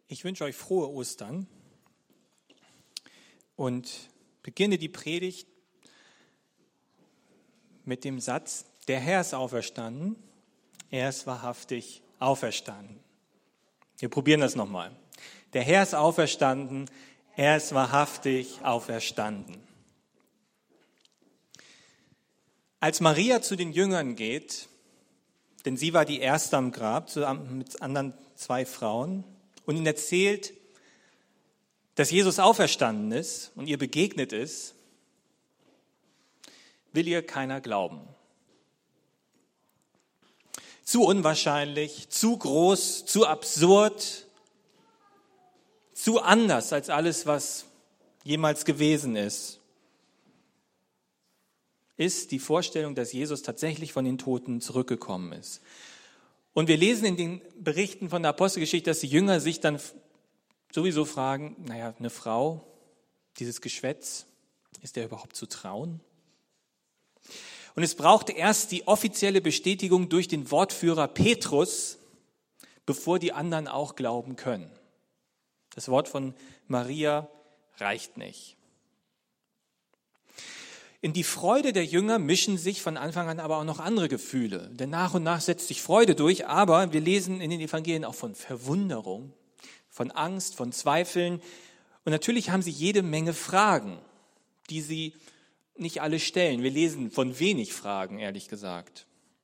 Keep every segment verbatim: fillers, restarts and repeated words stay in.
Ich wünsche euch frohe Ostern und beginne die Predigt mit dem Satz: Der Herr ist auferstanden, er ist wahrhaftig auferstanden. Wir probieren das nochmal. Der Herr ist auferstanden, er ist wahrhaftig auferstanden. Als Maria zu den Jüngern geht, denn sie war die Erste am Grab, zusammen mit anderen zwei Frauen, und ihnen erzählt, dass Jesus auferstanden ist und ihr begegnet ist, will ihr keiner glauben. Zu unwahrscheinlich, zu groß, zu absurd, zu anders als alles, was jemals gewesen ist, ist die Vorstellung, dass Jesus tatsächlich von den Toten zurückgekommen ist. Und wir lesen in den Berichten von der Apostelgeschichte, dass die Jünger sich dann sowieso fragen, naja, eine Frau, dieses Geschwätz, ist der überhaupt zu trauen? Und es brauchte erst die offizielle Bestätigung durch den Wortführer Petrus, bevor die anderen auch glauben können. Das Wort von Maria reicht nicht. In die Freude der Jünger mischen sich von Anfang an aber auch noch andere Gefühle. Denn nach und nach setzt sich Freude durch, aber wir lesen in den Evangelien auch von Verwunderung, von Angst, von Zweifeln. Und natürlich haben sie jede Menge Fragen, die sie nicht alle stellen. Wir lesen von wenig Fragen, ehrlich gesagt.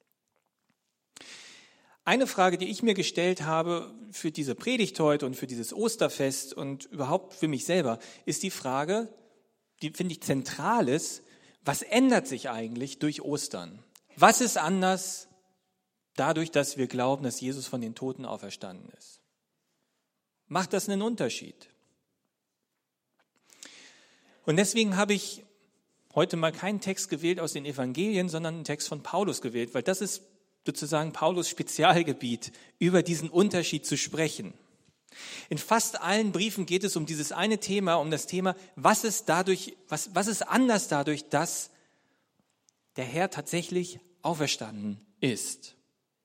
Eine Frage, die ich mir gestellt habe für diese Predigt heute und für dieses Osterfest und überhaupt für mich selber, ist die Frage, die finde ich zentral ist: Was ändert sich eigentlich durch Ostern? Was ist anders dadurch, dass wir glauben, dass Jesus von den Toten auferstanden ist? Macht das einen Unterschied? Und deswegen habe ich heute mal keinen Text gewählt aus den Evangelien, sondern einen Text von Paulus gewählt, weil das ist sozusagen Paulus Spezialgebiet, über diesen Unterschied zu sprechen. In fast allen Briefen geht es um dieses eine Thema, um das Thema, was ist dadurch, was, was ist anders dadurch, dass der Herr tatsächlich auferstanden ist.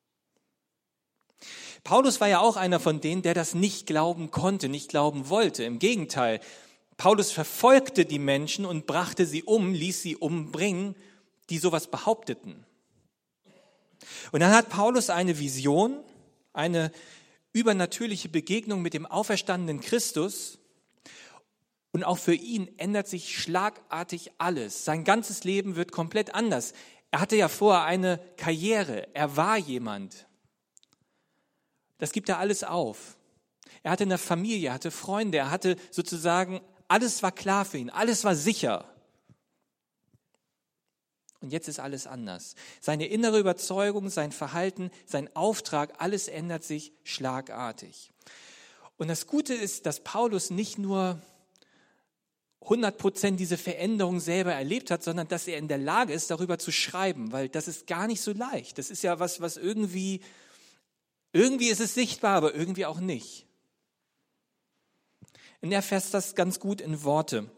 Paulus war ja auch einer von denen, der das nicht glauben konnte, nicht glauben wollte. Im Gegenteil, Paulus verfolgte die Menschen und brachte sie um, ließ sie umbringen, die sowas behaupteten. Und dann hat Paulus eine Vision, eine übernatürliche Begegnung mit dem auferstandenen Christus, und auch für ihn ändert sich schlagartig alles. Sein ganzes Leben wird komplett anders. Er hatte ja vorher eine Karriere, er war jemand. Das gibt er alles auf. Er hatte eine Familie, er hatte Freunde, er hatte sozusagen, alles war klar für ihn, alles war sicher. Und jetzt ist alles anders. Seine innere Überzeugung, sein Verhalten, sein Auftrag, alles ändert sich schlagartig. Und das Gute ist, dass Paulus nicht nur hundert Prozent diese Veränderung selber erlebt hat, sondern dass er in der Lage ist, darüber zu schreiben, weil das ist gar nicht so leicht. Das ist ja was, was irgendwie, irgendwie ist es sichtbar, aber irgendwie auch nicht. Und er fasst das ganz gut in Worte.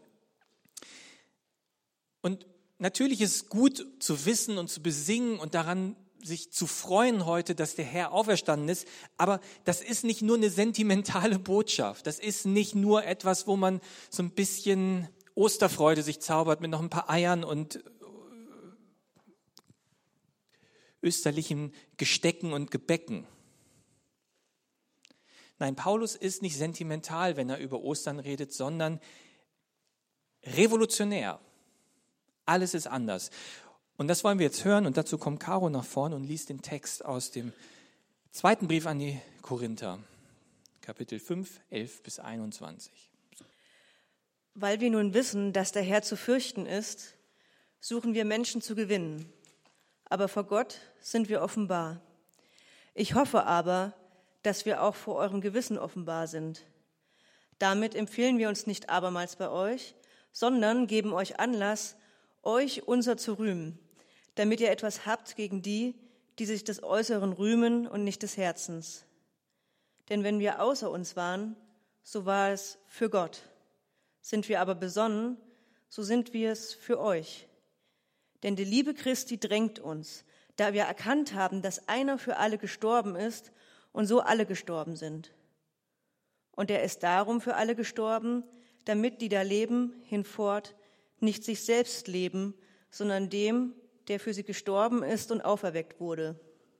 Und natürlich ist es gut zu wissen und zu besingen und daran sich zu freuen heute, dass der Herr auferstanden ist, aber das ist nicht nur eine sentimentale Botschaft, das ist nicht nur etwas, wo man so ein bisschen Osterfreude sich zaubert mit noch ein paar Eiern und österlichen Gestecken und Gebäcken. Nein, Paulus ist nicht sentimental, wenn er über Ostern redet, sondern revolutionär. Alles ist anders. Und das wollen wir jetzt hören, und dazu kommt Caro nach vorne und liest den Text aus dem zweiten Brief an die Korinther, Kapitel fünf, elf bis einundzwanzig. Weil wir nun wissen, dass der Herr zu fürchten ist, suchen wir Menschen zu gewinnen. Aber vor Gott sind wir offenbar. Ich hoffe aber, dass wir auch vor eurem Gewissen offenbar sind. Damit empfehlen wir uns nicht abermals bei euch, sondern geben euch Anlass, euch unser zu rühmen, damit ihr etwas habt gegen die, die sich des Äußeren rühmen und nicht des Herzens. Denn wenn wir außer uns waren, so war es für Gott. Sind wir aber besonnen, so sind wir es für euch. Denn die Liebe Christi drängt uns, da wir erkannt haben, dass einer für alle gestorben ist und so alle gestorben sind. Und er ist darum für alle gestorben, damit die da leben, hinfort nicht sich selbst leben, sondern dem, der für sie gestorben ist und auferweckt wurde.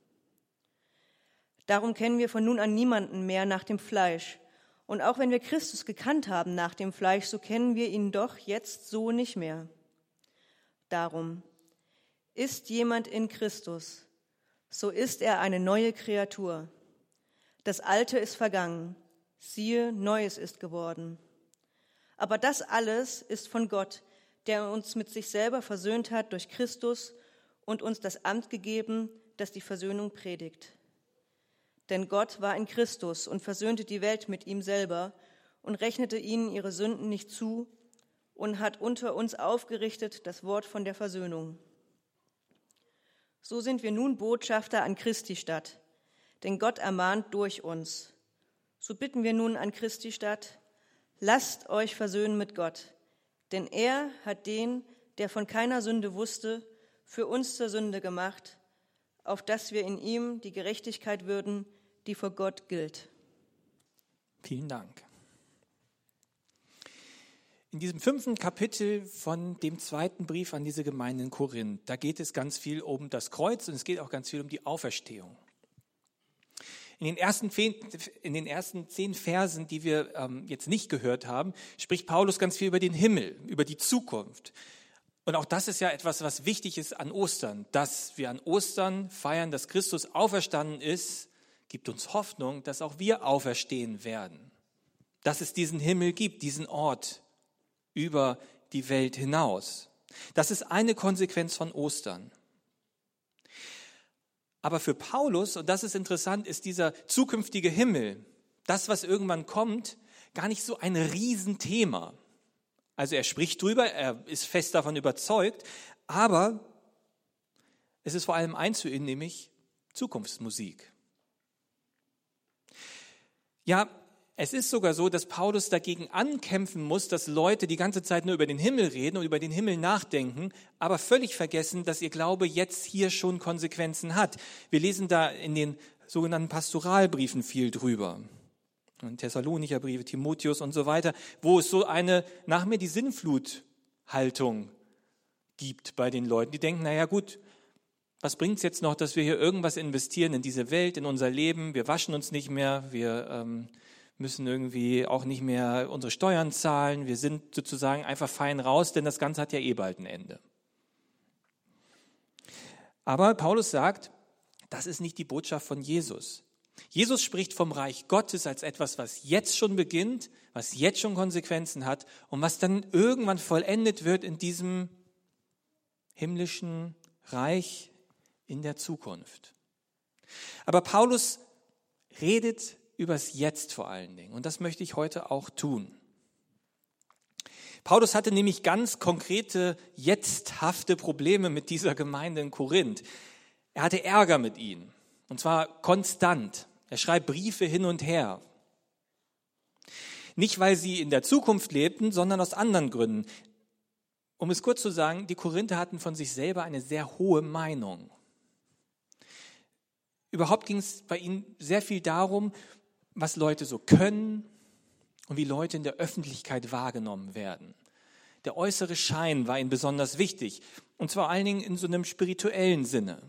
Darum kennen wir von nun an niemanden mehr nach dem Fleisch. Und auch wenn wir Christus gekannt haben nach dem Fleisch, so kennen wir ihn doch jetzt so nicht mehr. Darum, ist jemand in Christus, so ist er eine neue Kreatur. Das Alte ist vergangen, siehe, Neues ist geworden. Aber das alles ist von Gott, der uns mit sich selber versöhnt hat durch Christus und uns das Amt gegeben, das die Versöhnung predigt. Denn Gott war in Christus und versöhnte die Welt mit ihm selber und rechnete ihnen ihre Sünden nicht zu und hat unter uns aufgerichtet das Wort von der Versöhnung. So sind wir nun Botschafter an Christi statt, denn Gott ermahnt durch uns. So bitten wir nun an Christi statt, lasst euch versöhnen mit Gott, denn er hat den, der von keiner Sünde wusste, für uns zur Sünde gemacht, auf dass wir in ihm die Gerechtigkeit würden, die vor Gott gilt. Vielen Dank. In diesem fünften Kapitel von dem zweiten Brief an diese Gemeinde in Korinth, da geht es ganz viel um das Kreuz und es geht auch ganz viel um die Auferstehung. In den ersten, in den ersten zehn Versen, die wir ähm, jetzt nicht gehört haben, spricht Paulus ganz viel über den Himmel, über die Zukunft. Und auch das ist ja etwas, was wichtig ist an Ostern. Dass wir an Ostern feiern, dass Christus auferstanden ist, gibt uns Hoffnung, dass auch wir auferstehen werden. Dass es diesen Himmel gibt, diesen Ort über die Welt hinaus. Das ist eine Konsequenz von Ostern. Aber für Paulus, und das ist interessant, ist dieser zukünftige Himmel, das, was irgendwann kommt, gar nicht so ein Riesenthema. Also er spricht drüber, er ist fest davon überzeugt, aber es ist vor allem eins für ihn, nämlich Zukunftsmusik. Ja, es ist sogar so, dass Paulus dagegen ankämpfen muss, dass Leute die ganze Zeit nur über den Himmel reden und über den Himmel nachdenken, aber völlig vergessen, dass ihr Glaube jetzt hier schon Konsequenzen hat. Wir lesen da in den sogenannten Pastoralbriefen viel drüber. Und Thessalonicher Briefe, Timotheus und so weiter, wo es so eine nach mir die Sinnflut-Haltung gibt bei den Leuten. Die denken, naja gut, was bringt es jetzt noch, dass wir hier irgendwas investieren in diese Welt, in unser Leben? Wir waschen uns nicht mehr, wir ähm, müssen irgendwie auch nicht mehr unsere Steuern zahlen. Wir sind sozusagen einfach fein raus, denn das Ganze hat ja eh bald ein Ende. Aber Paulus sagt, das ist nicht die Botschaft von Jesus. Jesus spricht vom Reich Gottes als etwas, was jetzt schon beginnt, was jetzt schon Konsequenzen hat und was dann irgendwann vollendet wird in diesem himmlischen Reich in der Zukunft. Aber Paulus redet übers Jetzt vor allen Dingen und das möchte ich heute auch tun. Paulus hatte nämlich ganz konkrete, jetzthafte Probleme mit dieser Gemeinde in Korinth. Er hatte Ärger mit ihnen. Und zwar konstant. Er schreibt Briefe hin und her. Nicht, weil sie in der Zukunft lebten, sondern aus anderen Gründen. Um es kurz zu sagen, die Korinther hatten von sich selber eine sehr hohe Meinung. Überhaupt ging es bei ihnen sehr viel darum, was Leute so können und wie Leute in der Öffentlichkeit wahrgenommen werden. Der äußere Schein war ihnen besonders wichtig. Und zwar vor allen Dingen in so einem spirituellen Sinne.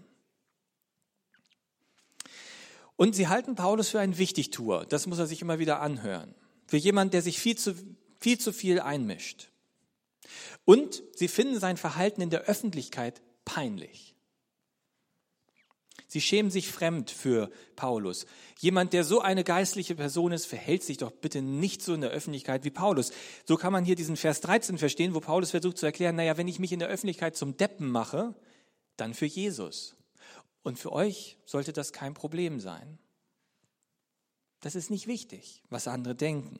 Und sie halten Paulus für einen Wichtigtuer. Das muss er sich immer wieder anhören. Für jemanden, der sich viel zu, viel zu viel einmischt. Und sie finden sein Verhalten in der Öffentlichkeit peinlich. Sie schämen sich fremd für Paulus. Jemand, der so eine geistliche Person ist, verhält sich doch bitte nicht so in der Öffentlichkeit wie Paulus. So kann man hier diesen Vers dreizehn verstehen, wo Paulus versucht zu erklären, naja, wenn ich mich in der Öffentlichkeit zum Deppen mache, dann für Jesus. Und für euch sollte das kein Problem sein. Das ist nicht wichtig, was andere denken.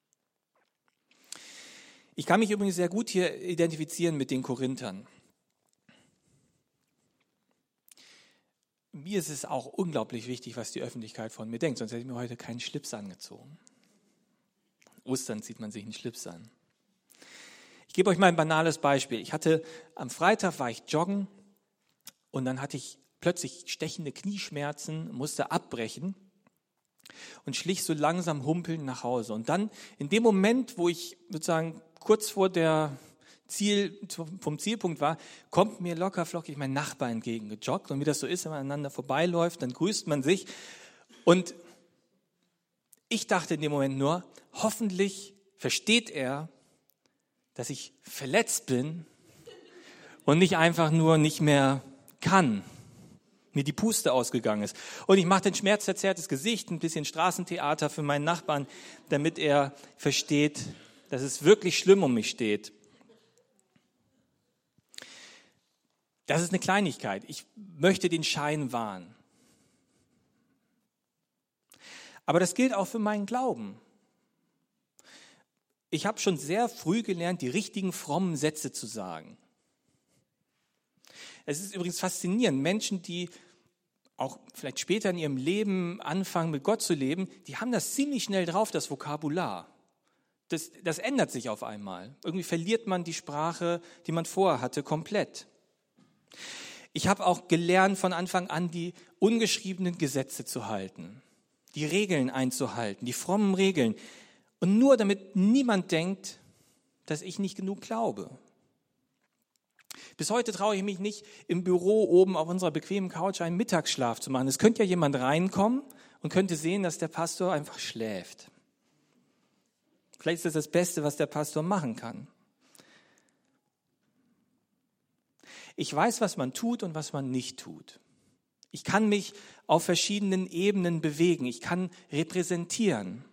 Ich kann mich übrigens sehr gut hier identifizieren mit den Korinthern. Mir ist es auch unglaublich wichtig, was die Öffentlichkeit von mir denkt, sonst hätte ich mir heute keinen Schlips angezogen. Ostern zieht man sich einen Schlips an. Ich gebe euch mal ein banales Beispiel. Ich hatte am Freitag war ich joggen und dann hatte ich plötzlich stechende Knieschmerzen, musste abbrechen. und schlich so langsam humpelnd nach Hause. Und dann in dem Moment, wo ich sozusagen kurz vor der Ziel, vom Zielpunkt war, kommt mir locker flockig mein Nachbar entgegengejoggt. Und wie das so ist, wenn man aneinander vorbeiläuft, dann grüßt man sich. Und ich dachte in dem Moment nur, hoffentlich versteht er, dass ich verletzt bin und nicht einfach nur nicht mehr kann, mir die Puste ausgegangen ist. Und ich mache ein schmerzverzerrtes Gesicht, ein bisschen Straßentheater für meinen Nachbarn, damit er versteht, dass es wirklich schlimm um mich steht. Das ist eine Kleinigkeit. Ich möchte den Schein wahren. Aber das gilt auch für meinen Glauben. Ich habe schon sehr früh gelernt, die richtigen frommen Sätze zu sagen. Es ist übrigens faszinierend, Menschen, die auch vielleicht später in ihrem Leben anfangen, mit Gott zu leben, die haben das ziemlich schnell drauf, das Vokabular. Das, das ändert sich auf einmal. Irgendwie verliert man die Sprache, die man vorher hatte, komplett. Ich habe auch gelernt, von Anfang an die ungeschriebenen Gesetze zu halten, die Regeln einzuhalten, die frommen Regeln. Und nur damit niemand denkt, dass ich nicht genug glaube. Bis heute traue ich mich nicht, im Büro oben auf unserer bequemen Couch einen Mittagsschlaf zu machen. Es könnte ja jemand reinkommen und könnte sehen, dass der Pastor einfach schläft. Vielleicht ist das das Beste, was der Pastor machen kann. Ich weiß, was man tut und was man nicht tut. Ich kann mich auf verschiedenen Ebenen bewegen. Ich kann repräsentieren.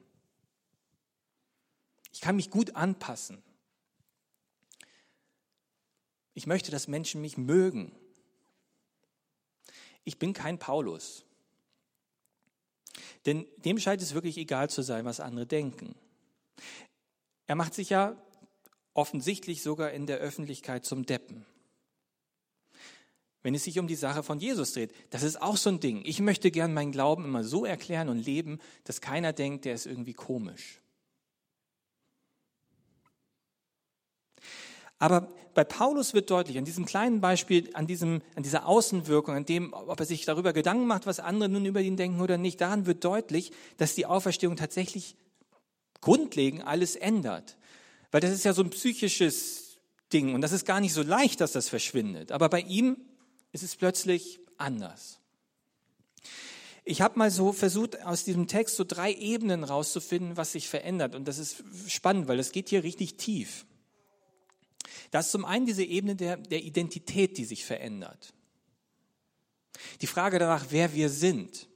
Ich kann mich gut anpassen. Ich möchte, dass Menschen mich mögen. Ich bin kein Paulus. Denn dem scheint es wirklich egal zu sein, was andere denken. Er macht sich ja offensichtlich sogar in der Öffentlichkeit zum Deppen. Wenn es sich um die Sache von Jesus dreht, das ist auch so ein Ding. Ich möchte gern meinen Glauben immer so erklären und leben, dass keiner denkt, der ist irgendwie komisch. Aber bei Paulus wird deutlich, an diesem kleinen Beispiel, an, diesem, an dieser Außenwirkung, an dem, ob er sich darüber Gedanken macht, was andere nun über ihn denken oder nicht, daran wird deutlich, dass die Auferstehung tatsächlich grundlegend alles ändert. Weil das ist ja so ein psychisches Ding und das ist gar nicht so leicht, dass das verschwindet. Aber bei ihm ist es plötzlich anders. Ich habe mal so versucht, aus diesem Text so drei Ebenen rauszufinden, was sich verändert. Und das ist spannend, weil das geht hier richtig tief. Das ist zum einen diese Ebene der, der Identität, die sich verändert. Die Frage danach, wer wir sind.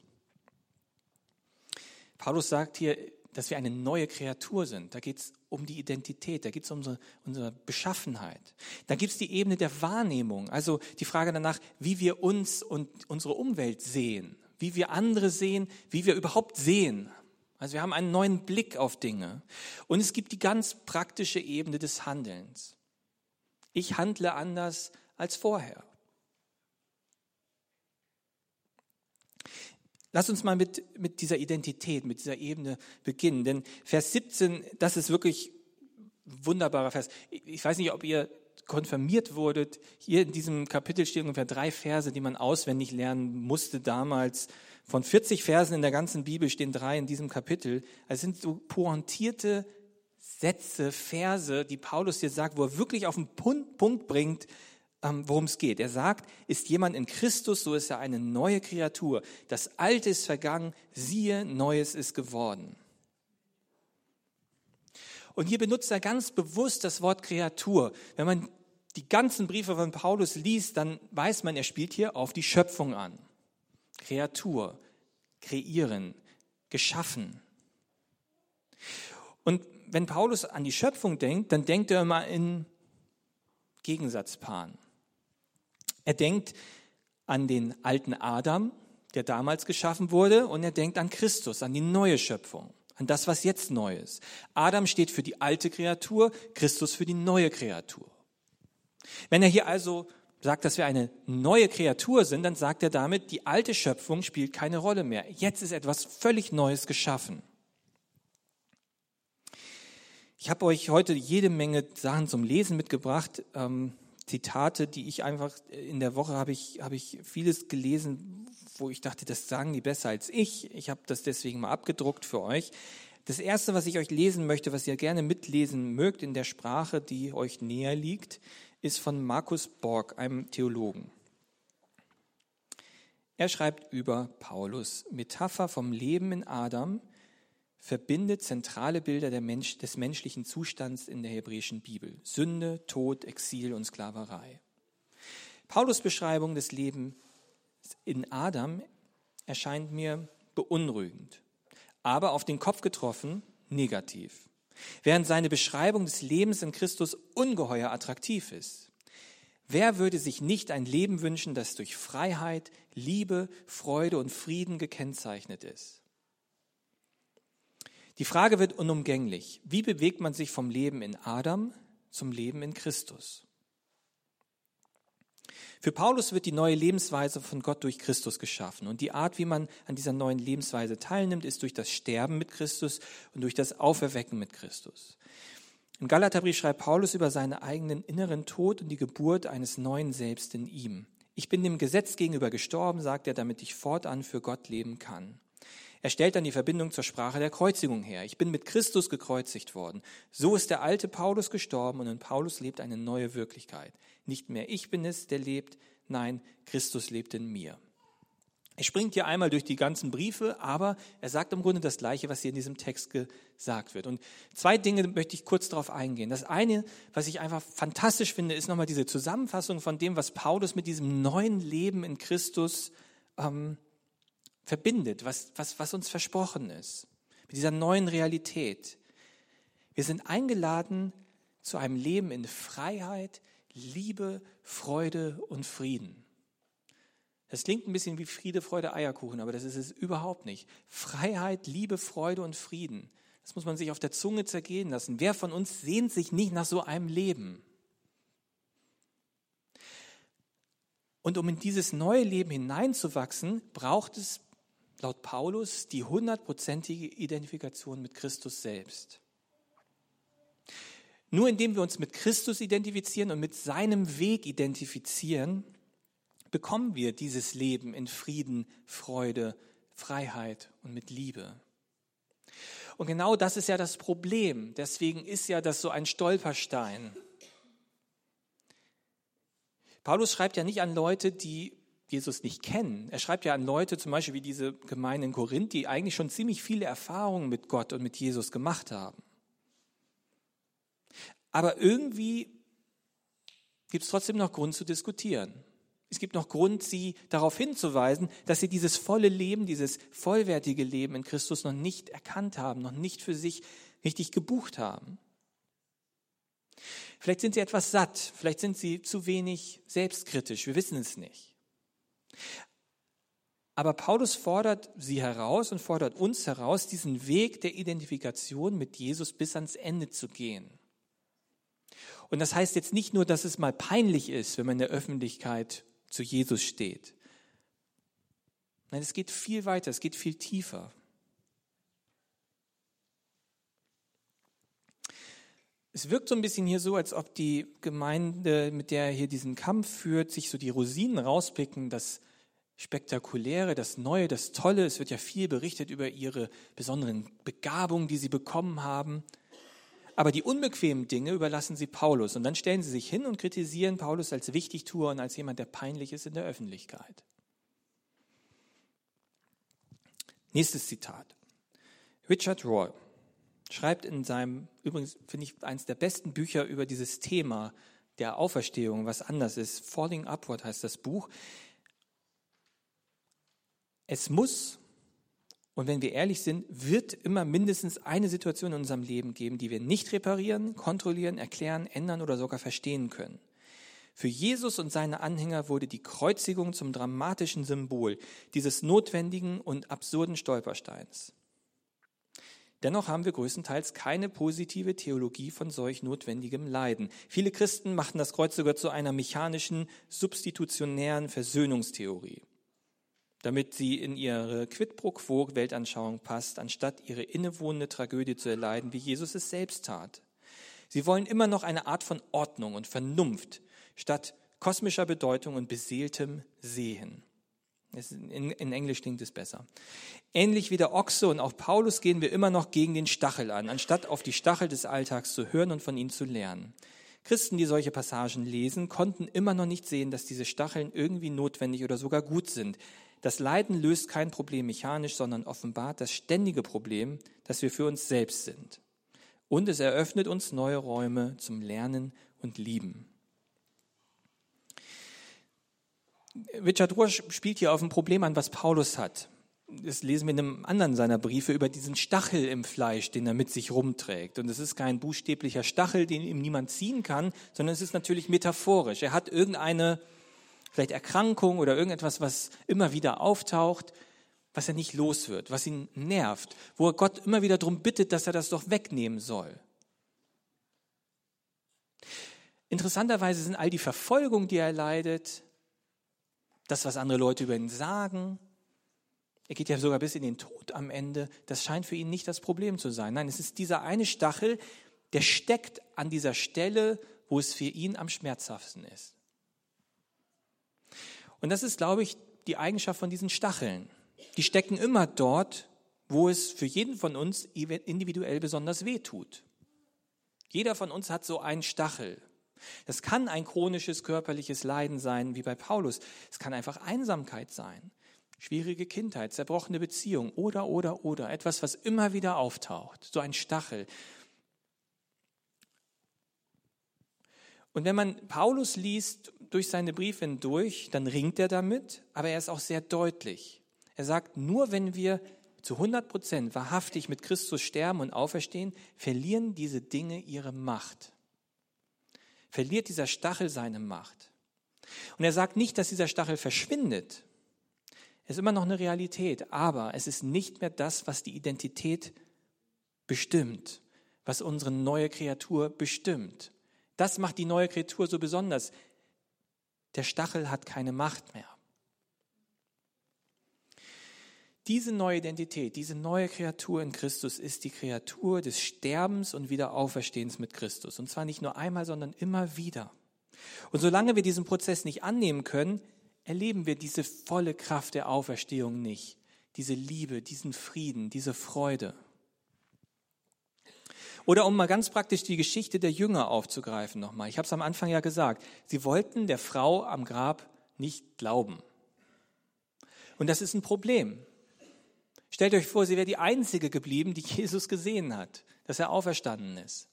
Paulus sagt hier, dass wir eine neue Kreatur sind. Da geht es um die Identität, da geht es um unsere, unsere Beschaffenheit. Da gibt es die Ebene der Wahrnehmung, also die Frage danach, wie wir uns und unsere Umwelt sehen, wie wir andere sehen, wie wir überhaupt sehen. Also wir haben einen neuen Blick auf Dinge. Und es gibt die ganz praktische Ebene des Handelns. Ich handle anders als vorher. Lass uns mal mit, mit dieser Identität, mit dieser Ebene beginnen. Denn Vers siebzehn, das ist wirklich ein wunderbarer Vers. Ich weiß nicht, ob ihr konfirmiert wurdet. Hier in diesem Kapitel stehen ungefähr drei Verse, die man auswendig lernen musste damals. Von vierzig Versen in der ganzen Bibel stehen drei in diesem Kapitel. Es sind so pointierte Sätze, Verse, die Paulus hier sagt, wo er wirklich auf den Punkt bringt, worum es geht. Er sagt, ist jemand in Christus, so ist er eine neue Kreatur. Das Alte ist vergangen, siehe, Neues ist geworden. Und hier benutzt er ganz bewusst das Wort Kreatur. Wenn man die ganzen Briefe von Paulus liest, dann weiß man, er spielt hier auf die Schöpfung an. Kreatur, kreieren, geschaffen. Und wenn Paulus an die Schöpfung denkt, dann denkt er immer in Gegensatzpaaren. Er denkt an den alten Adam, der damals geschaffen wurde, und er denkt an Christus, an die neue Schöpfung, an das, was jetzt neu ist. Adam steht für die alte Kreatur, Christus für die neue Kreatur. Wenn er hier also sagt, dass wir eine neue Kreatur sind, dann sagt er damit, die alte Schöpfung spielt keine Rolle mehr. Jetzt ist etwas völlig Neues geschaffen. Ich habe euch heute jede Menge Sachen zum Lesen mitgebracht, ähm, Zitate, die ich einfach in der Woche habe ich, habe ich vieles gelesen, wo ich dachte, das sagen die besser als ich. Ich habe das deswegen mal abgedruckt für euch. Das Erste, was ich euch lesen möchte, was ihr gerne mitlesen mögt in der Sprache, die euch näher liegt, ist von Markus Borg, einem Theologen. Er schreibt über Paulus: Metapher vom Leben in Adam verbindet zentrale Bilder der Mensch, des menschlichen Zustands in der hebräischen Bibel. Sünde, Tod, Exil und Sklaverei. Paulus' Beschreibung des Lebens in Adam erscheint mir beunruhigend, aber auf den Kopf getroffen negativ, während seine Beschreibung des Lebens in Christus ungeheuer attraktiv ist. Wer würde sich nicht ein Leben wünschen, das durch Freiheit, Liebe, Freude und Frieden gekennzeichnet ist? Die Frage wird unumgänglich: Wie bewegt man sich vom Leben in Adam zum Leben in Christus? Für Paulus wird die neue Lebensweise von Gott durch Christus geschaffen. Und die Art, wie man an dieser neuen Lebensweise teilnimmt, ist durch das Sterben mit Christus und durch das Auferwecken mit Christus. Im Galaterbrief schreibt Paulus über seinen eigenen inneren Tod und die Geburt eines neuen Selbst in ihm. Ich bin dem Gesetz gegenüber gestorben, sagt er, damit ich fortan für Gott leben kann. Er stellt dann die Verbindung zur Sprache der Kreuzigung her. Ich bin mit Christus gekreuzigt worden. So ist der alte Paulus gestorben und in Paulus lebt eine neue Wirklichkeit. Nicht mehr ich bin es, der lebt, nein, Christus lebt in mir. Er springt hier einmal durch die ganzen Briefe, aber er sagt im Grunde das Gleiche, was hier in diesem Text gesagt wird. Und zwei Dinge möchte ich kurz darauf eingehen. Das eine, was ich einfach fantastisch finde, ist nochmal diese Zusammenfassung von dem, was Paulus mit diesem neuen Leben in Christus ähm, verbindet, was, was, was uns versprochen ist, mit dieser neuen Realität. Wir sind eingeladen zu einem Leben in Freiheit, Liebe, Freude und Frieden. Das klingt ein bisschen wie Friede, Freude, Eierkuchen, aber das ist es überhaupt nicht. Freiheit, Liebe, Freude und Frieden. Das muss man sich auf der Zunge zergehen lassen. Wer von uns sehnt sich nicht nach so einem Leben? Und um in dieses neue Leben hineinzuwachsen, braucht es laut Paulus die hundertprozentige Identifikation mit Christus selbst. Nur indem wir uns mit Christus identifizieren und mit seinem Weg identifizieren, bekommen wir dieses Leben in Frieden, Freude, Freiheit und mit Liebe. Und genau das ist ja das Problem. Deswegen ist ja das so ein Stolperstein. Paulus schreibt ja nicht an Leute, die Jesus nicht kennen. Er schreibt ja an Leute, zum Beispiel wie diese Gemeinde in Korinth, die eigentlich schon ziemlich viele Erfahrungen mit Gott und mit Jesus gemacht haben. Aber irgendwie gibt es trotzdem noch Grund zu diskutieren. Es gibt noch Grund, sie darauf hinzuweisen, dass sie dieses volle Leben, dieses vollwertige Leben in Christus noch nicht erkannt haben, noch nicht für sich richtig gebucht haben. Vielleicht sind sie etwas satt, vielleicht sind sie zu wenig selbstkritisch, wir wissen es nicht. Aber Paulus fordert sie heraus und fordert uns heraus, diesen Weg der Identifikation mit Jesus bis ans Ende zu gehen. Und das heißt jetzt nicht nur, dass es mal peinlich ist, wenn man in der Öffentlichkeit zu Jesus steht. Nein, es geht viel weiter, es geht viel tiefer. Es wirkt so ein bisschen hier so, als ob die Gemeinde, mit der er hier diesen Kampf führt, sich so die Rosinen rauspicken, das Spektakuläre, das Neue, das Tolle. Es wird ja viel berichtet über ihre besonderen Begabungen, die sie bekommen haben. Aber die unbequemen Dinge überlassen sie Paulus. Und dann stellen sie sich hin und kritisieren Paulus als Wichtigtuer und als jemand, der peinlich ist in der Öffentlichkeit. Nächstes Zitat. Richard Rohr schreibt in seinem, übrigens finde ich, eines der besten Bücher über dieses Thema der Auferstehung, was anders ist. Falling Upward heißt das Buch. Es muss, und wenn wir ehrlich sind, wird immer mindestens eine Situation in unserem Leben geben, die wir nicht reparieren, kontrollieren, erklären, ändern oder sogar verstehen können. Für Jesus und seine Anhänger wurde die Kreuzigung zum dramatischen Symbol dieses notwendigen und absurden Stolpersteins. Dennoch haben wir größtenteils keine positive Theologie von solch notwendigem Leiden. Viele Christen machten das Kreuz sogar zu einer mechanischen, substitutionären Versöhnungstheorie, damit sie in ihre Quid-pro-quo-Weltanschauung passt, anstatt ihre innewohnende Tragödie zu erleiden, wie Jesus es selbst tat. Sie wollen immer noch eine Art von Ordnung und Vernunft statt kosmischer Bedeutung und beseeltem Sehen. In, in Englisch klingt es besser. Ähnlich wie der Ochse und auch Paulus gehen wir immer noch gegen den Stachel an, anstatt auf die Stachel des Alltags zu hören und von ihnen zu lernen. Christen, die solche Passagen lesen, konnten immer noch nicht sehen, dass diese Stacheln irgendwie notwendig oder sogar gut sind. Das Leiden löst kein Problem mechanisch, sondern offenbart das ständige Problem, dass wir für uns selbst sind. Und es eröffnet uns neue Räume zum Lernen und Lieben. Richard Rohr spielt hier auf ein Problem an, was Paulus hat. Das lesen wir in einem anderen seiner Briefe über diesen Stachel im Fleisch, den er mit sich rumträgt. Und es ist kein buchstäblicher Stachel, den ihm niemand ziehen kann, sondern es ist natürlich metaphorisch. Er hat irgendeine vielleicht Erkrankung oder irgendetwas, was immer wieder auftaucht, was er nicht los wird, was ihn nervt, wo er Gott immer wieder darum bittet, dass er das doch wegnehmen soll. Interessanterweise sind all die Verfolgung, die er leidet, das, was andere Leute über ihn sagen, er geht ja sogar bis in den Tod am Ende, das scheint für ihn nicht das Problem zu sein. Nein, es ist dieser eine Stachel, der steckt an dieser Stelle, wo es für ihn am schmerzhaftesten ist. Und das ist, glaube ich, die Eigenschaft von diesen Stacheln. Die stecken immer dort, wo es für jeden von uns individuell besonders weh tut. Jeder von uns hat so einen Stachel. Das kann ein chronisches körperliches Leiden sein, wie bei Paulus. Es kann einfach Einsamkeit sein, schwierige Kindheit, zerbrochene Beziehung oder, oder, oder. Etwas, was immer wieder auftaucht, so ein Stachel. Und wenn man Paulus liest durch seine Briefe hindurch, dann ringt er damit, aber er ist auch sehr deutlich. Er sagt, nur wenn wir zu hundert Prozent wahrhaftig mit Christus sterben und auferstehen, verlieren diese Dinge ihre Macht. Verliert dieser Stachel seine Macht. Und er sagt nicht, dass dieser Stachel verschwindet. Es ist immer noch eine Realität, aber es ist nicht mehr das, was die Identität bestimmt, was unsere neue Kreatur bestimmt. Das macht die neue Kreatur so besonders. Der Stachel hat keine Macht mehr. Diese neue Identität, diese neue Kreatur in Christus ist die Kreatur des Sterbens und Wiederauferstehens mit Christus. Und zwar nicht nur einmal, sondern immer wieder. Und solange wir diesen Prozess nicht annehmen können, erleben wir diese volle Kraft der Auferstehung nicht. Diese Liebe, diesen Frieden, diese Freude. Oder um mal ganz praktisch die Geschichte der Jünger aufzugreifen nochmal. Ich habe es am Anfang ja gesagt. Sie wollten der Frau am Grab nicht glauben. Und das ist ein Problem. Stellt euch vor, sie wäre die Einzige geblieben, die Jesus gesehen hat, dass er auferstanden ist.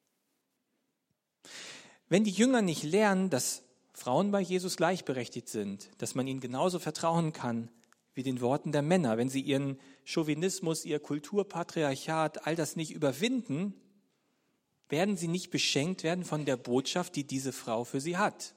Wenn die Jünger nicht lernen, dass Frauen bei Jesus gleichberechtigt sind, dass man ihnen genauso vertrauen kann wie den Worten der Männer, wenn sie ihren Chauvinismus, ihr Kulturpatriarchat, all das nicht überwinden, werden sie nicht beschenkt werden von der Botschaft, die diese Frau für sie hat.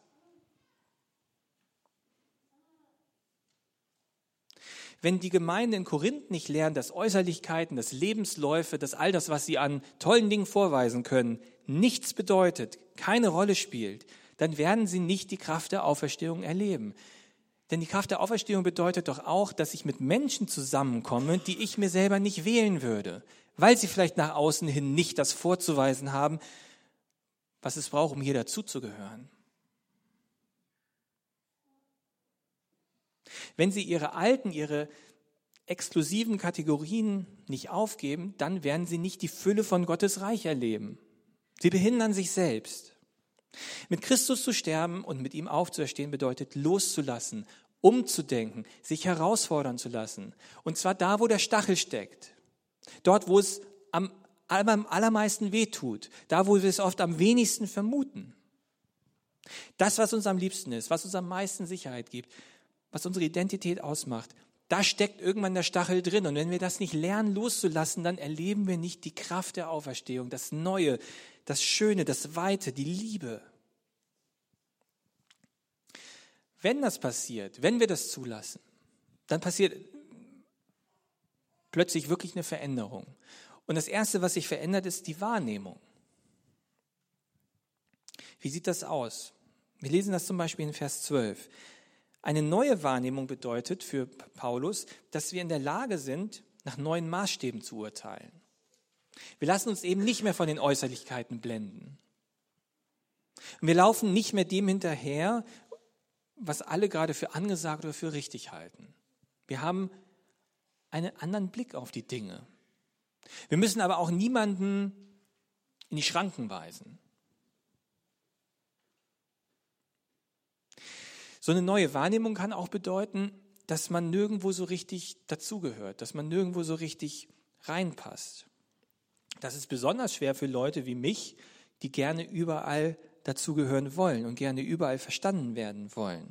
Wenn die Gemeinde in Korinth nicht lernt, dass Äußerlichkeiten, dass Lebensläufe, dass all das, was sie an tollen Dingen vorweisen können, nichts bedeutet, keine Rolle spielt, dann werden sie nicht die Kraft der Auferstehung erleben. Denn die Kraft der Auferstehung bedeutet doch auch, dass ich mit Menschen zusammenkomme, die ich mir selber nicht wählen würde, weil sie vielleicht nach außen hin nicht das vorzuweisen haben, was es braucht, um hier dazuzugehören. Wenn sie ihre alten, ihre exklusiven Kategorien nicht aufgeben, dann werden sie nicht die Fülle von Gottes Reich erleben. Sie behindern sich selbst. Mit Christus zu sterben und mit ihm aufzuerstehen bedeutet loszulassen, umzudenken, sich herausfordern zu lassen. Und zwar da, wo der Stachel steckt. Dort, wo es am, am allermeisten wehtut. Da, wo wir es oft am wenigsten vermuten. Das, was uns am liebsten ist, was uns am meisten Sicherheit gibt, was unsere Identität ausmacht, da steckt irgendwann der Stachel drin. Und wenn wir das nicht lernen, loszulassen, dann erleben wir nicht die Kraft der Auferstehung, das Neue, das Schöne, das Weite, die Liebe. Wenn das passiert, wenn wir das zulassen, dann passiert plötzlich wirklich eine Veränderung. Und das Erste, was sich verändert, ist die Wahrnehmung. Wie sieht das aus? Wir lesen das zum Beispiel in Vers zwölf. Eine neue Wahrnehmung bedeutet für Paulus, dass wir in der Lage sind, nach neuen Maßstäben zu urteilen. Wir lassen uns eben nicht mehr von den Äußerlichkeiten blenden. Und wir laufen nicht mehr dem hinterher, was alle gerade für angesagt oder für richtig halten. Wir haben einen anderen Blick auf die Dinge. Wir müssen aber auch niemanden in die Schranken weisen. So eine neue Wahrnehmung kann auch bedeuten, dass man nirgendwo so richtig dazugehört, dass man nirgendwo so richtig reinpasst. Das ist besonders schwer für Leute wie mich, die gerne überall dazugehören wollen und gerne überall verstanden werden wollen.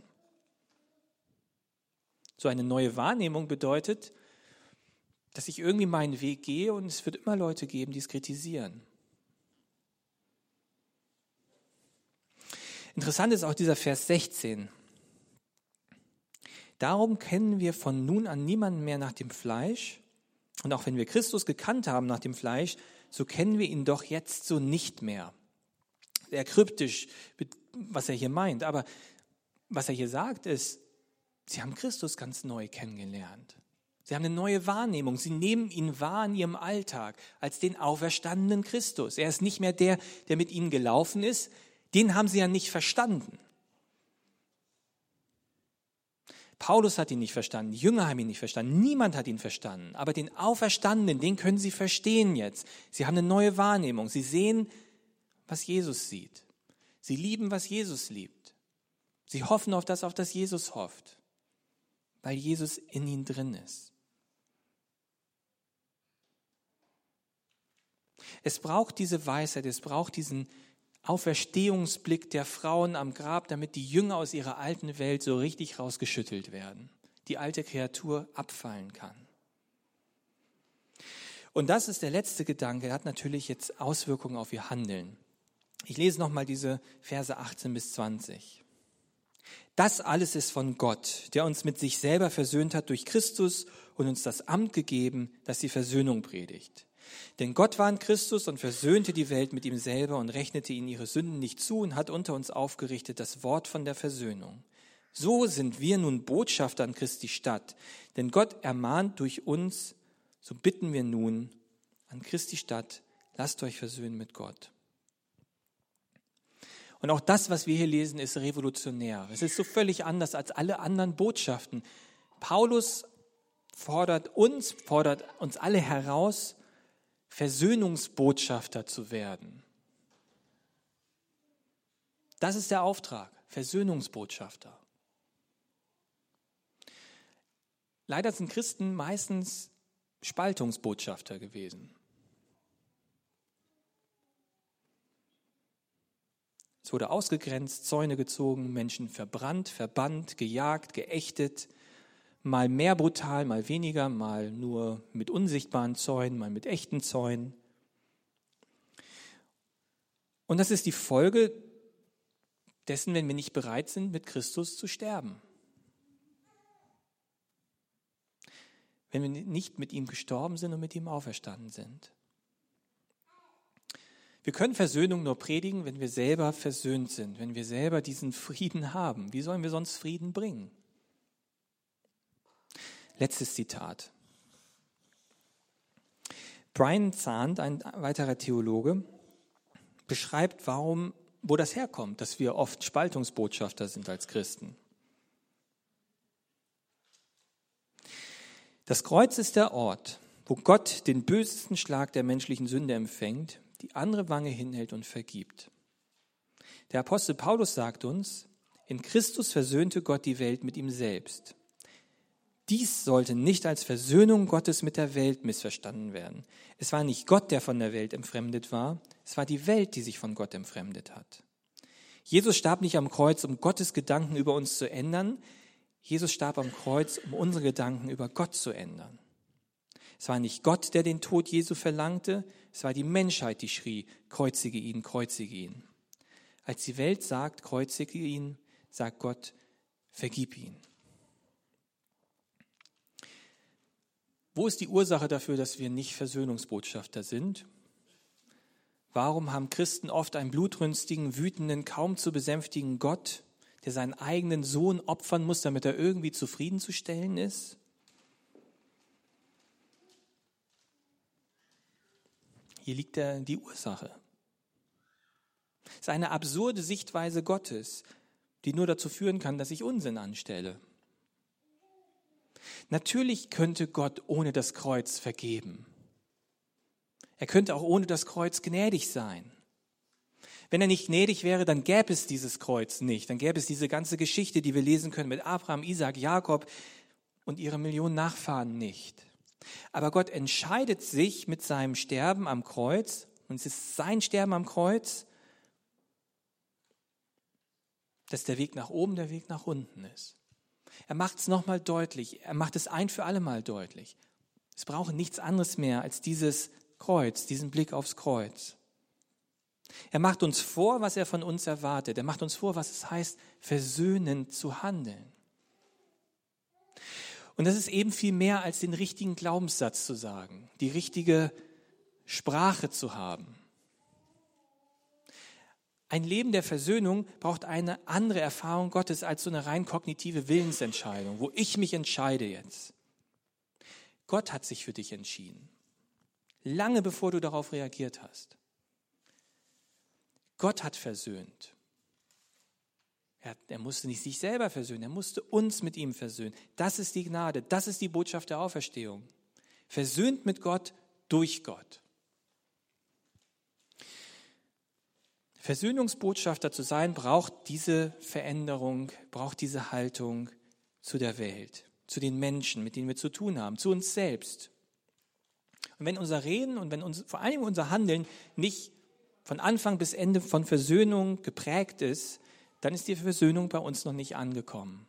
So eine neue Wahrnehmung bedeutet, dass ich irgendwie meinen Weg gehe und es wird immer Leute geben, die es kritisieren. Interessant ist auch dieser Vers sechzehn. Darum kennen wir von nun an niemanden mehr nach dem Fleisch. Und auch wenn wir Christus gekannt haben nach dem Fleisch, so kennen wir ihn doch jetzt so nicht mehr. Sehr kryptisch, was er hier meint. Aber was er hier sagt, ist, sie haben Christus ganz neu kennengelernt. Sie haben eine neue Wahrnehmung. Sie nehmen ihn wahr in ihrem Alltag als den auferstandenen Christus. Er ist nicht mehr der, der mit ihnen gelaufen ist. Den haben sie ja nicht verstanden. Paulus hat ihn nicht verstanden, die Jünger haben ihn nicht verstanden, niemand hat ihn verstanden. Aber den Auferstandenen, den können sie verstehen jetzt. Sie haben eine neue Wahrnehmung. Sie sehen, was Jesus sieht. Sie lieben, was Jesus liebt. Sie hoffen auf das, auf das Jesus hofft, weil Jesus in ihnen drin ist. Es braucht diese Weisheit, es braucht diesen Auferstehungsblick der Frauen am Grab, damit die Jünger aus ihrer alten Welt so richtig rausgeschüttelt werden, die alte Kreatur abfallen kann. Und das ist der letzte Gedanke, der hat natürlich jetzt Auswirkungen auf ihr Handeln. Ich lese nochmal diese Verse achtzehn bis zwanzig. Das alles ist von Gott, der uns mit sich selber versöhnt hat durch Christus und uns das Amt gegeben, das die Versöhnung predigt. Denn Gott war in Christus und versöhnte die Welt mit ihm selber und rechnete ihnen ihre Sünden nicht zu und hat unter uns aufgerichtet das Wort von der Versöhnung. So sind wir nun Botschafter an Christi Stadt, denn Gott ermahnt durch uns, so bitten wir nun an Christi Stadt, lasst euch versöhnen mit Gott. Und auch das, was wir hier lesen, ist revolutionär. Es ist so völlig anders als alle anderen Botschaften. Paulus fordert uns, fordert uns alle heraus, Versöhnungsbotschafter zu werden. Das ist der Auftrag, Versöhnungsbotschafter. Leider sind Christen meistens Spaltungsbotschafter gewesen. Es wurde ausgegrenzt, Zäune gezogen, Menschen verbrannt, verbannt, gejagt, geächtet, mal mehr brutal, mal weniger, mal nur mit unsichtbaren Zäunen, mal mit echten Zäunen. Und das ist die Folge dessen, wenn wir nicht bereit sind, mit Christus zu sterben. Wenn wir nicht mit ihm gestorben sind und mit ihm auferstanden sind. Wir können Versöhnung nur predigen, wenn wir selber versöhnt sind, wenn wir selber diesen Frieden haben. Wie sollen wir sonst Frieden bringen? Letztes Zitat. Brian Zahnd, ein weiterer Theologe, beschreibt, warum, wo das herkommt, dass wir oft Spaltungsbotschafter sind als Christen. Das Kreuz ist der Ort, wo Gott den bösesten Schlag der menschlichen Sünde empfängt, die andere Wange hinhält und vergibt. Der Apostel Paulus sagt uns, in Christus versöhnte Gott die Welt mit ihm selbst. Dies sollte nicht als Versöhnung Gottes mit der Welt missverstanden werden. Es war nicht Gott, der von der Welt entfremdet war, es war die Welt, die sich von Gott entfremdet hat. Jesus starb nicht am Kreuz, um Gottes Gedanken über uns zu ändern. Jesus starb am Kreuz, um unsere Gedanken über Gott zu ändern. Es war nicht Gott, der den Tod Jesu verlangte, es war die Menschheit, die schrie, kreuzige ihn, kreuzige ihn. Als die Welt sagt, kreuzige ihn, sagt Gott, vergib ihn. Wo ist die Ursache dafür, dass wir nicht Versöhnungsbotschafter sind? Warum haben Christen oft einen blutrünstigen, wütenden, kaum zu besänftigen Gott, der seinen eigenen Sohn opfern muss, damit er irgendwie zufriedenzustellen ist? Hier liegt der, die Ursache. Es ist eine absurde Sichtweise Gottes, die nur dazu führen kann, dass ich Unsinn anstelle. Natürlich könnte Gott ohne das Kreuz vergeben. Er könnte auch ohne das Kreuz gnädig sein. Wenn er nicht gnädig wäre, dann gäbe es dieses Kreuz nicht. Dann gäbe es diese ganze Geschichte, die wir lesen können mit Abraham, Isaak, Jakob und ihre Millionen Nachfahren nicht. Aber Gott entscheidet sich mit seinem Sterben am Kreuz, und es ist sein Sterben am Kreuz, dass der Weg nach oben der Weg nach unten ist. Er macht es nochmal deutlich, er macht es ein für alle Mal deutlich. Es braucht nichts anderes mehr als dieses Kreuz, diesen Blick aufs Kreuz. Er macht uns vor, was er von uns erwartet. Er macht uns vor, was es heißt, versöhnend zu handeln. Und das ist eben viel mehr als den richtigen Glaubenssatz zu sagen, die richtige Sprache zu haben. Ein Leben der Versöhnung braucht eine andere Erfahrung Gottes als so eine rein kognitive Willensentscheidung, wo ich mich entscheide jetzt. Gott hat sich für dich entschieden, lange bevor du darauf reagiert hast. Gott hat versöhnt. Er, er musste nicht sich selber versöhnen, er musste uns mit ihm versöhnen. Das ist die Gnade, das ist die Botschaft der Auferstehung. Versöhnt mit Gott durch Gott. Versöhnungsbotschafter zu sein, braucht diese Veränderung, braucht diese Haltung zu der Welt, zu den Menschen, mit denen wir zu tun haben, zu uns selbst. Und wenn unser Reden und wenn uns, vor allem unser Handeln nicht von Anfang bis Ende von Versöhnung geprägt ist, dann ist die Versöhnung bei uns noch nicht angekommen.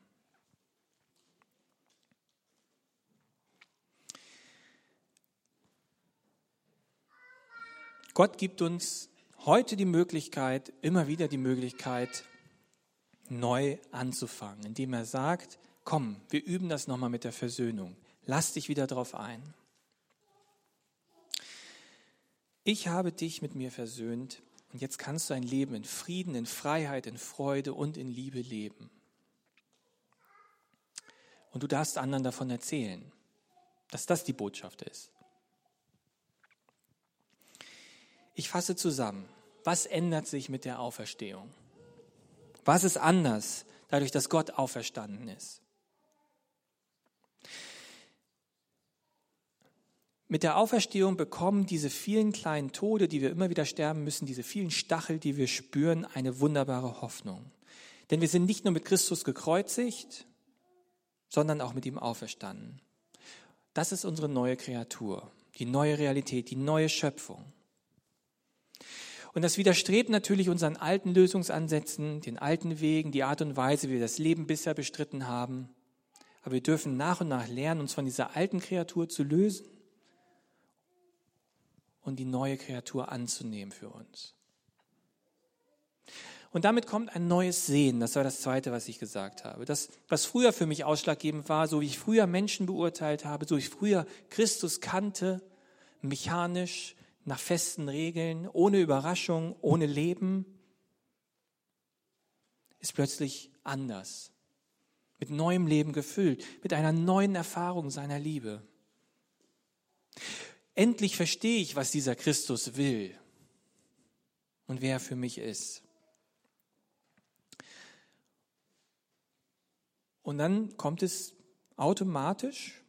Gott gibt uns heute die Möglichkeit, immer wieder die Möglichkeit, neu anzufangen, indem er sagt, komm, wir üben das nochmal mit der Versöhnung. Lass dich wieder drauf ein. Ich habe dich mit mir versöhnt und jetzt kannst du ein Leben in Frieden, in Freiheit, in Freude und in Liebe leben. Und du darfst anderen davon erzählen, dass das die Botschaft ist. Ich fasse zusammen. Was ändert sich mit der Auferstehung? Was ist anders, dadurch, dass Gott auferstanden ist? Mit der Auferstehung bekommen diese vielen kleinen Tode, die wir immer wieder sterben müssen, diese vielen Stachel, die wir spüren, eine wunderbare Hoffnung. Denn wir sind nicht nur mit Christus gekreuzigt, sondern auch mit ihm auferstanden. Das ist unsere neue Kreatur, die neue Realität, die neue Schöpfung. Und das widerstrebt natürlich unseren alten Lösungsansätzen, den alten Wegen, die Art und Weise, wie wir das Leben bisher bestritten haben. Aber wir dürfen nach und nach lernen, uns von dieser alten Kreatur zu lösen und die neue Kreatur anzunehmen für uns. Und damit kommt ein neues Sehen. Das war das Zweite, was ich gesagt habe. Das, was früher für mich ausschlaggebend war, so wie ich früher Menschen beurteilt habe, so wie ich früher Christus kannte, mechanisch, nach festen Regeln, ohne Überraschung, ohne Leben, ist plötzlich anders. Mit neuem Leben gefüllt, mit einer neuen Erfahrung seiner Liebe. Endlich verstehe ich, was dieser Christus will und wer er für mich ist. Und dann kommt es automatisch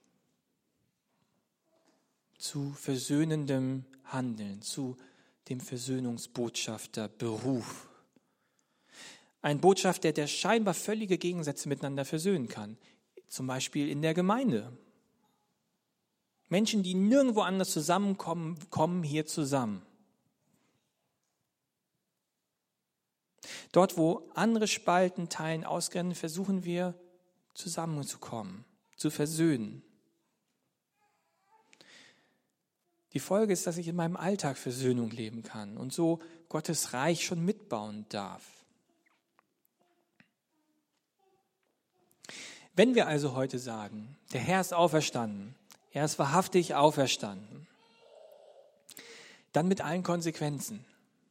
zu versöhnendem Handeln, zu dem Versöhnungsbotschafterberuf. Ein Botschafter, der scheinbar völlige Gegensätze miteinander versöhnen kann. Zum Beispiel in der Gemeinde. Menschen, die nirgendwo anders zusammenkommen, kommen hier zusammen. Dort, wo andere spalten, teilen, ausgrenzen, versuchen wir zusammenzukommen, zu versöhnen. Die Folge ist, dass ich in meinem Alltag Versöhnung leben kann und so Gottes Reich schon mitbauen darf. Wenn wir also heute sagen, der Herr ist auferstanden, er ist wahrhaftig auferstanden, dann mit allen Konsequenzen.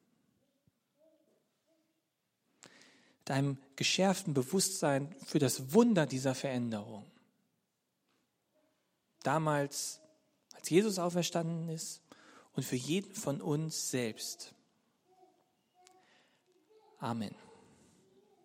Mit einem geschärften Bewusstsein für das Wunder dieser Veränderung. Damals, als Jesus auferstanden ist und für jeden von uns selbst. Amen.